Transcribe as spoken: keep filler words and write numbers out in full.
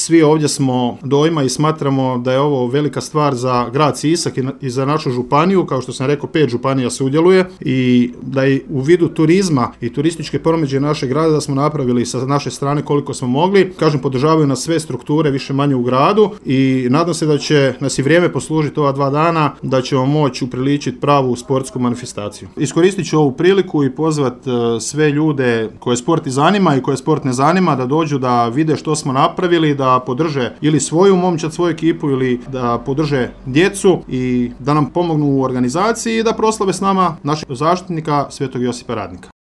Svi ovdje smo dojma i smatramo da je ovo velika stvar za grad Sisak i za našu županiju, kao što sam rekao, pet županija sudjeluje i da je u vidu turizma i turističke promidžbe našeg grada da smo napravili sa naše strane koliko smo mogli. Kažem, podržavaju nas sve strukture više manje u gradu i nadam se da će nas i vrijeme poslužiti ova dva dana, da ćemo moći upriličiti pravu sportsku manifestaciju. Iskoristit ću ovu priliku i pozvat sve ljude koje sport i zanima i koje sport ne zanima da dođu da vide što smo napravili, da podrže ili svoju momčad, svoju ekipu ili da podrže djecu i da nam pomognu u organizaciji i da proslave s nama našeg zaštitnika Svetog Josipa Radnika.